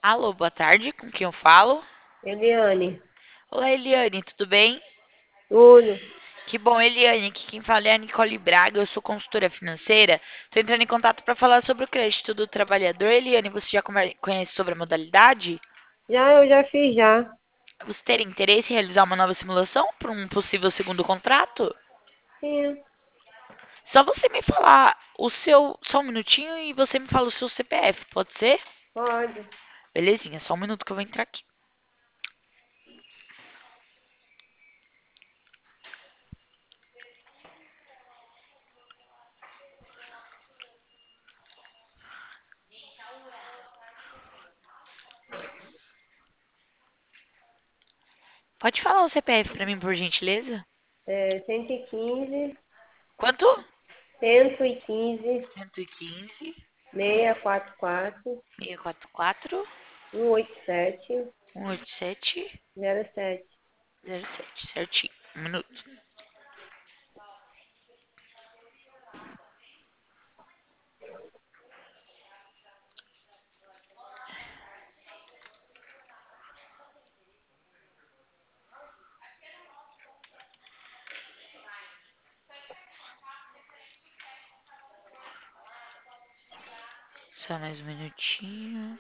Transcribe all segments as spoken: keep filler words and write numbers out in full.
Alô, boa tarde, com quem eu falo? Eliane, Olá, Eliane, tudo bem? tudo. Que bom, Eliane, aqui quem fala é a Nicole Braga, eu sou consultora financeira. Estou entrando em contato para falar sobre o crédito do trabalhador. Eliane, você já come- conhece sobre a modalidade? Já eu já fiz já. Você teria interesse em realizar uma nova simulação para um possível segundo contrato? Sim, Só você me falar o seu, só um minutinho e você me fala o seu C P F, pode ser? pode. Belezinha, só um minuto que eu vou entrar aqui. Pode falar o C P F para mim, por gentileza? É, cento e quinze, Quanto? cento e quinze, cento e quinze, seiscentos e quarenta e quatro, seiscentos e quarenta e quatro, cento e oitenta e sete, cento e oitenta e sete, zero sete. zero sete, certinho. Um minuto. Só mais um minutinho.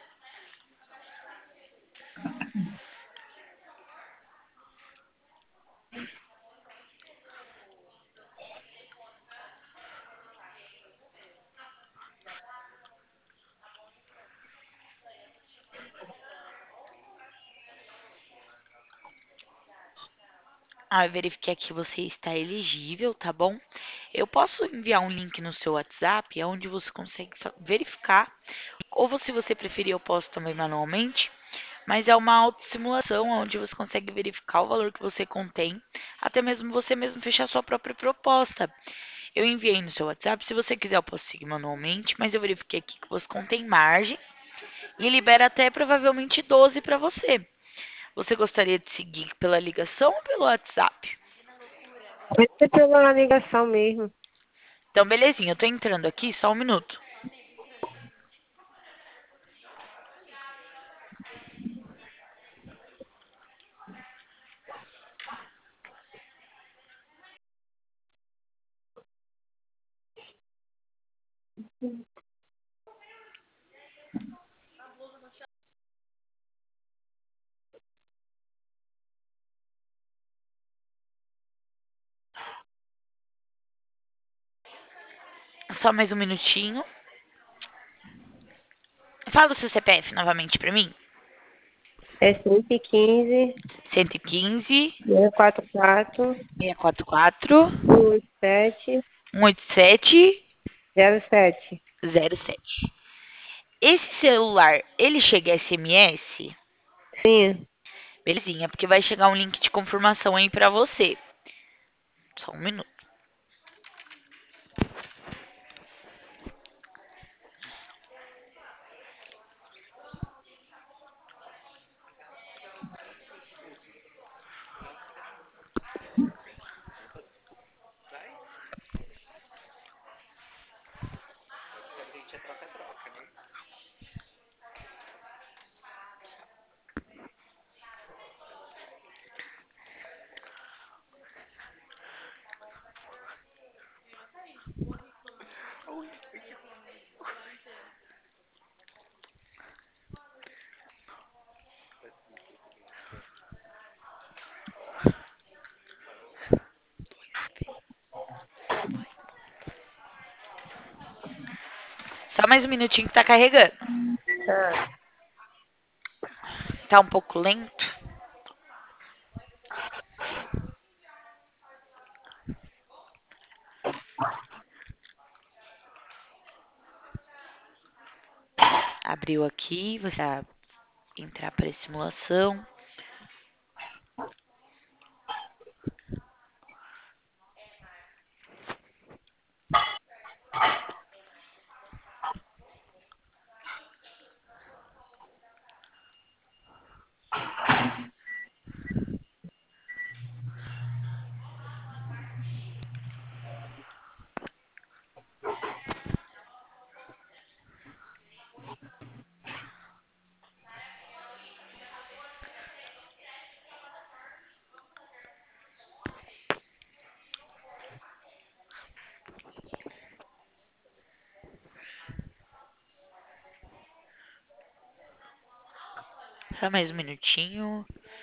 Ah, eu verifiquei aqui que você está elegível, tá bom? Eu posso enviar um link no seu WhatsApp, onde você consegue fa- verificar. Ou se você preferir, eu posso também manualmente. Mas é uma autossimulação onde você consegue verificar o valor que você contém, até mesmo você mesmo fechar sua própria proposta. Eu enviei no seu WhatsApp, se você quiser eu posso seguir manualmente, mas eu verifiquei aqui que você contém margem e libera até provavelmente doze para você. Você gostaria de seguir pela ligação ou pelo WhatsApp? Vai ser pela ligação mesmo. Então, belezinha, eu tô entrando aqui, só um minuto. Só mais um minutinho. Fala o seu C P F novamente pra mim. É cento e quinze, cento e quinze, seiscentos e quarenta e quatro, seiscentos e quarenta e quatro, cento e oitenta e sete, cento e oitenta e sete, zero sete. zero sete. Esse celular, ele chega S M S? Sim. Belezinha, porque vai chegar um link de confirmação aí pra você. Só um minuto. Só mais um minutinho que tá carregando. Tá. Tá um pouco lento. Abriu aqui, você vai entrar para simulação. Só mais um minutinho.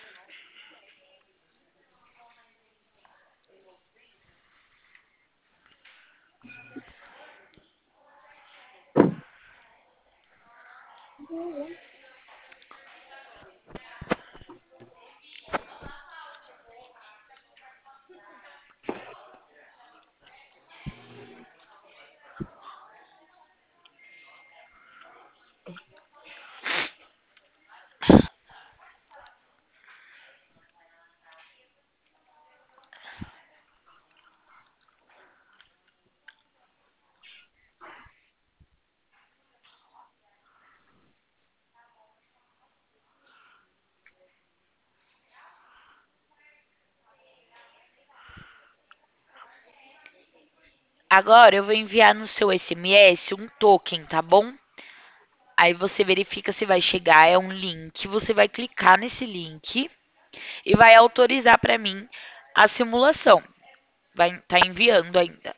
Agora eu vou enviar no seu S M S um token, tá bom? Aí você verifica se vai chegar, é um link, você vai clicar nesse link e vai autorizar para mim a simulação. Vai estar tá enviando ainda.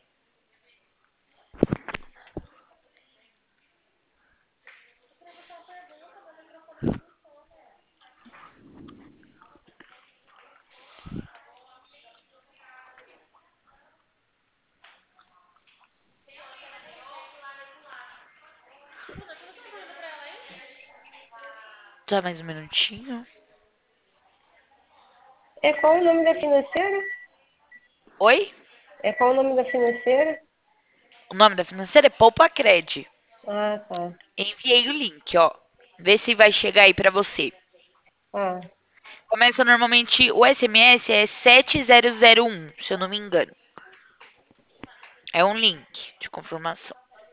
Só mais um minutinho. É qual o nome da financeira? Oi? É qual o nome da financeira? O nome da financeira é Poupa Cred. Ah, tá. Enviei o link, ó. Vê se vai chegar aí para você. Ah, Começa normalmente, o S M S é sete zero zero um, se eu não me engano. É um link de confirmação.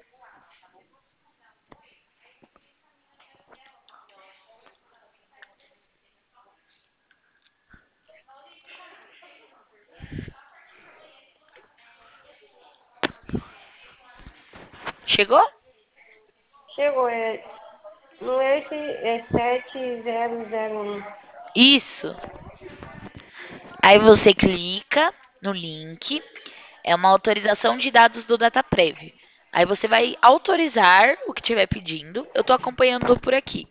Chegou? chegou. É, não é esse, é sete zero zero um. Isso. Aí você clica no link. É uma autorização de dados do DataPrev. Aí você vai autorizar o que estiver pedindo. Eu estou acompanhando por aqui.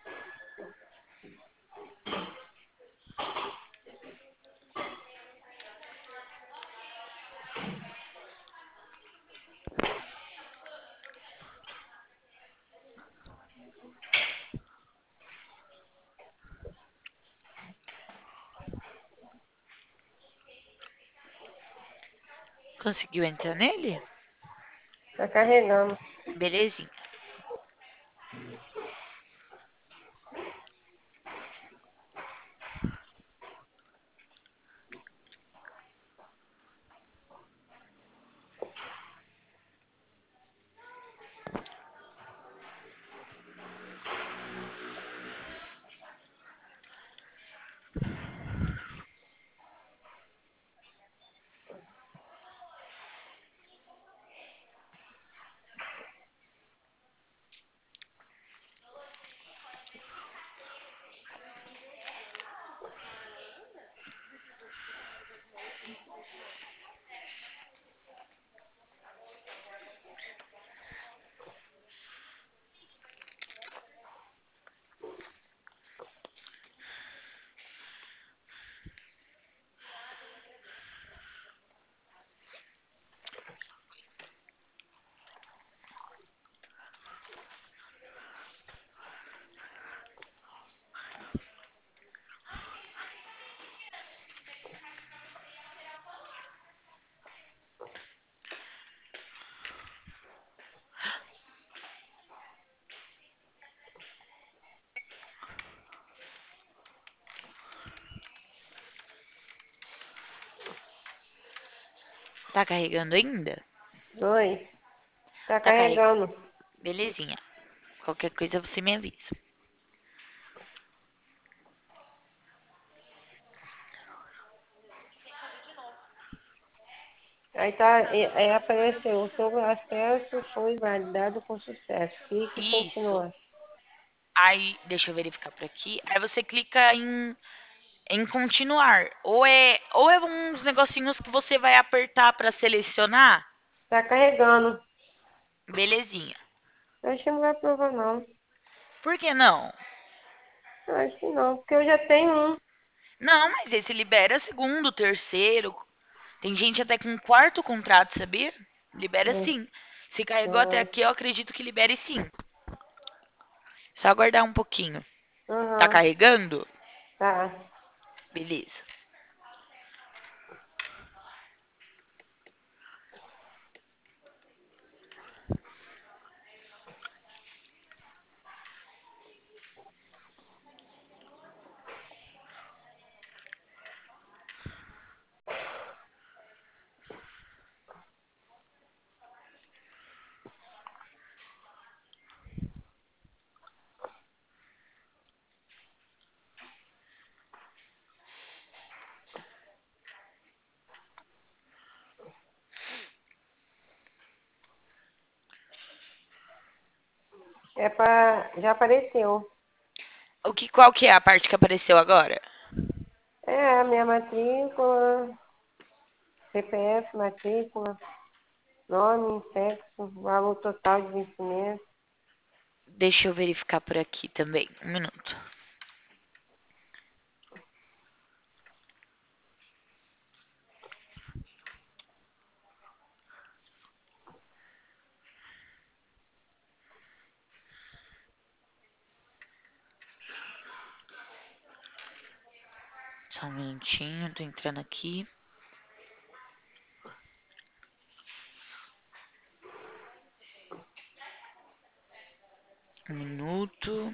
Conseguiu entrar nele? Tá carregando. Belezinha. Tá carregando ainda? Oi. Tá Tá carregando. carregando. Belezinha. Qualquer coisa você me avisa. Aí tá, aí aí apareceu, o seu acesso foi validado com sucesso. Clique em Isso. continuar. Aí, deixa eu verificar por aqui. Aí você clica em, em continuar. Ou é, ou é uns negocinhos que você vai apertar para selecionar. Tá carregando. Belezinha. Acho que não vai provar não. Por que não? Acho que não, porque eu já tenho um. Não, mas esse libera segundo, terceiro. Tem gente até com quarto contrato, sabia? Libera Hum, sim. Se carregou até ah, aqui, eu acredito que libere sim. Só aguardar um pouquinho. Tá Aham, carregando? tá. Beleza. É pra. Já apareceu. O que, qual que é a parte que apareceu agora? É, a minha matrícula, C P F, matrícula, nome, sexo, valor total de vencimento. Deixa eu verificar por aqui também. Um minuto. Só um minutinho, tô entrando aqui. Um minuto.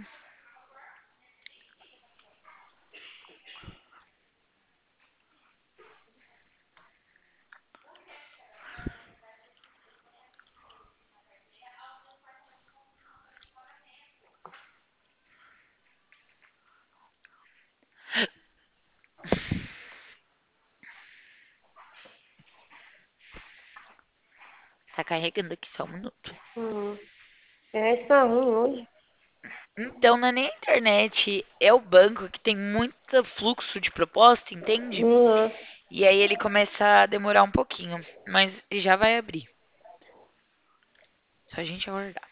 Tá carregando aqui só um minuto. Uhum. É, tá ruim hoje. Então, não é nem a internet, é o banco que tem muito fluxo de proposta, entende? Uhum. E aí ele começa a demorar um pouquinho, mas já vai abrir. Só a gente aguardar.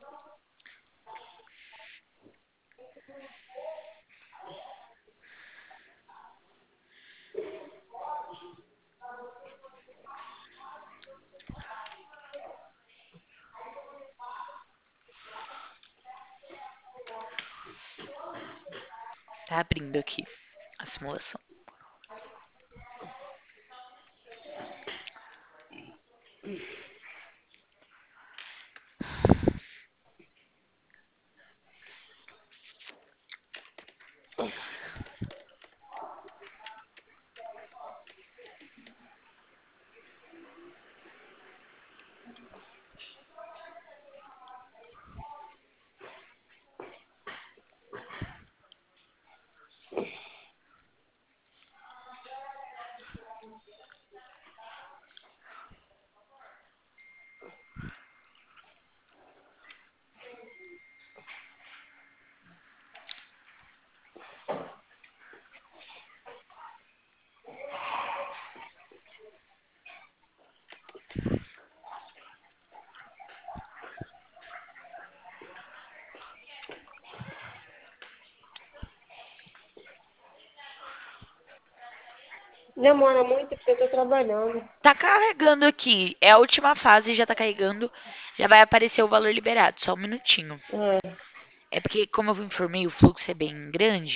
Tá abrindo aqui a simulação. Demora muito porque eu tô trabalhando. Tá carregando aqui. É a última fase, já tá carregando. Já vai aparecer o valor liberado. Só um minutinho. É. É porque, como eu informei, o fluxo é bem grande.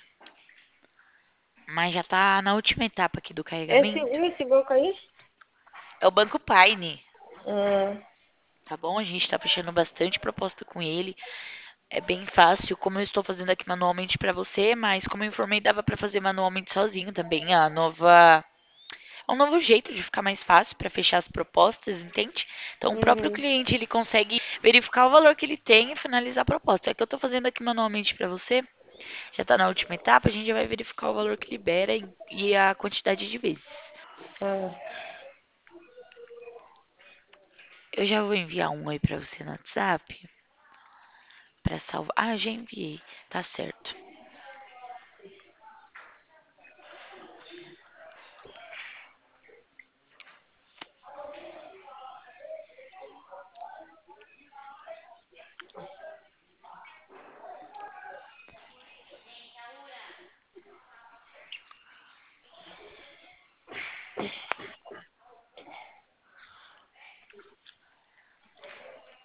Mas já tá na última etapa aqui do É carregamento. seguro esse banco aí? É o Banco Paine, Ah, tá bom? A gente tá fechando bastante proposta com ele. É bem fácil, como eu estou fazendo aqui manualmente pra você, mas como eu informei, dava pra fazer manualmente sozinho também. A nova É um novo jeito de ficar mais fácil para fechar as propostas, entende? Então, o próprio uhum. cliente ele consegue verificar o valor que ele tem e finalizar a proposta. É que eu estou fazendo aqui manualmente para você, já está na última etapa, a gente já vai verificar o valor que libera e, e a quantidade de vezes. Ah, Eu já vou enviar um aí para você no WhatsApp para salvar. Ah, já enviei, tá certo.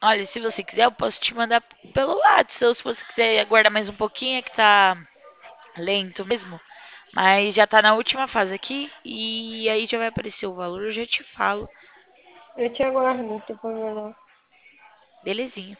Olha, se você quiser, eu posso te mandar pelo WhatsApp, ou se você quiser aguardar mais um pouquinho, é que tá lento mesmo. Mas já tá na última fase aqui e aí já vai aparecer o valor, eu já te falo. Eu te aguardo, não tem problema não. Belezinha.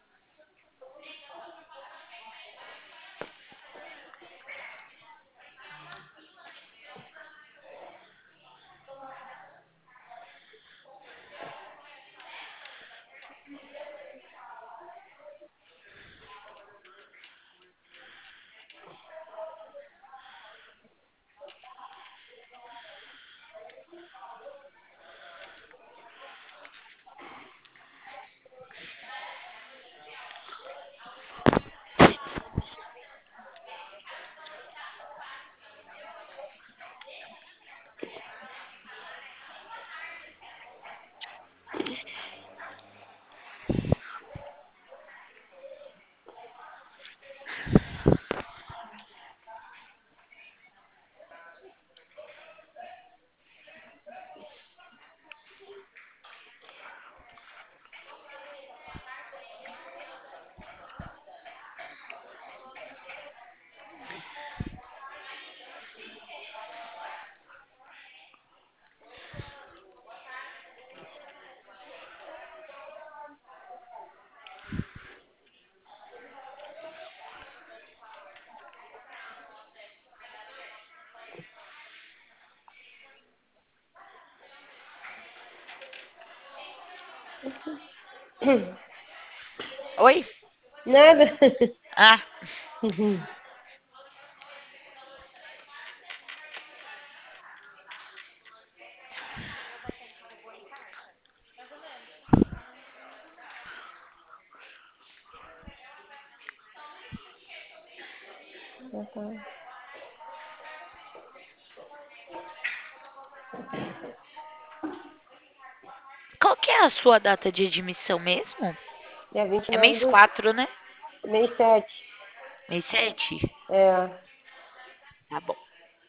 Oi? Nada. Ah, Ah, tá. qual que é a sua data de admissão mesmo? Dia vinte e É nove mês do quatro, né? mês sete. Mês sete. É. Tá bom.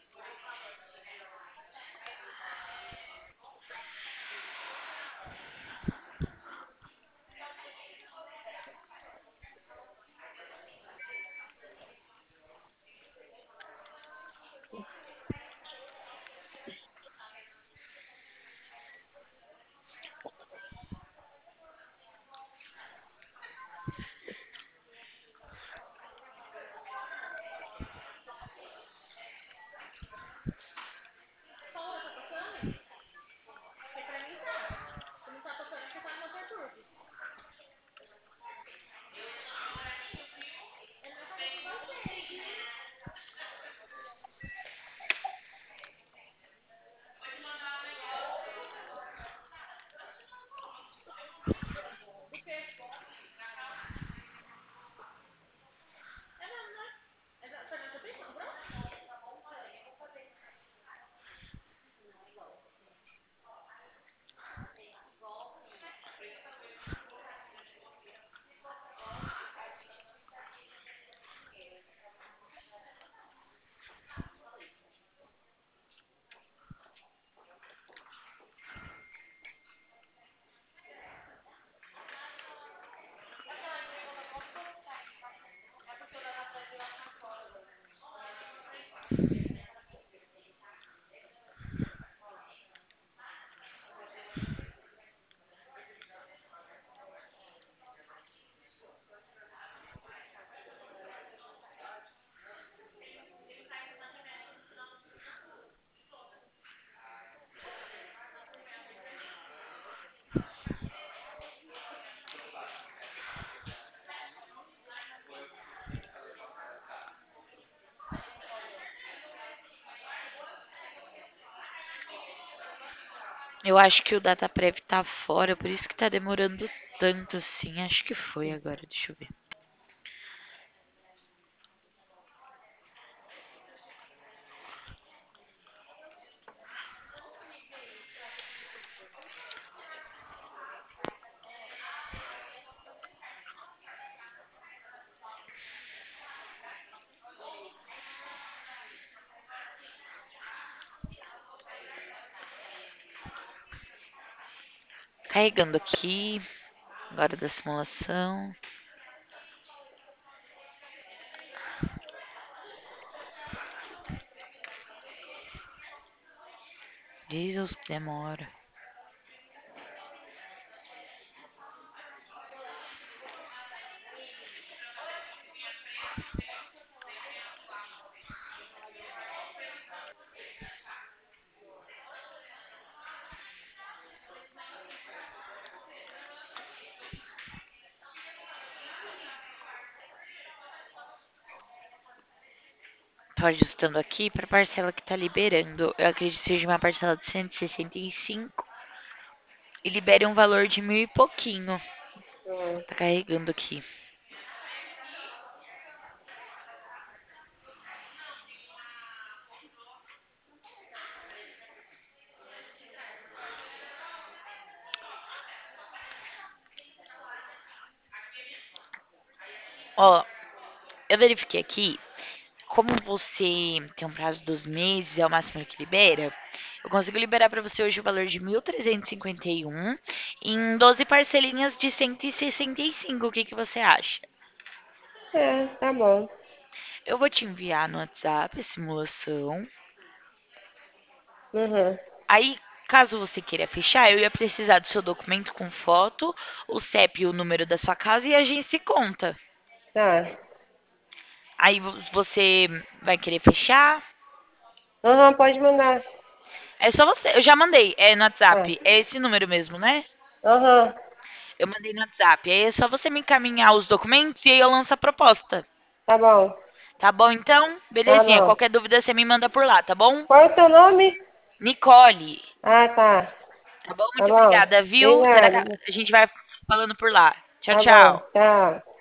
Eu acho que o DataPrev tá fora, por isso que tá demorando tanto assim. Acho que foi agora, deixa eu ver. Carregando aqui. Agora da simulação. Jesus, demora. Tô ajustando aqui para a parcela que tá liberando. Eu acredito que seja uma parcela de cento e sessenta e cinco e libere um valor de mil e pouquinho. Hum. Tá carregando aqui. Ó, eu verifiquei aqui. Como você tem um prazo de doze meses, é o máximo que libera, eu consigo liberar para você hoje o valor de mil trezentos e cinquenta e um em doze parcelinhas de cento e sessenta e cinco. O que que você acha? É, tá bom. Eu vou te enviar no WhatsApp a simulação. Uhum. Aí, caso você queira fechar, eu ia precisar do seu documento com foto, o C E P e o número da sua casa e agência e conta. Tá. Aí vo- você vai querer fechar? Uhum, pode mandar. É só você. Eu já mandei, é no Tá. WhatsApp. É esse número mesmo, né? Uhum, Eu mandei no WhatsApp. Aí é só você me encaminhar os documentos e aí eu lanço a proposta. tá bom. Tá bom, então? Tá Belezinha. bom. Qualquer dúvida você me manda por lá, tá bom? Qual é o teu nome? Nicole. Ah, tá. Tá bom? Tá Muito bom. obrigada, viu? Será que Obrigada. a gente vai falando por lá? Tchau, Tá bom. tchau. Tchau.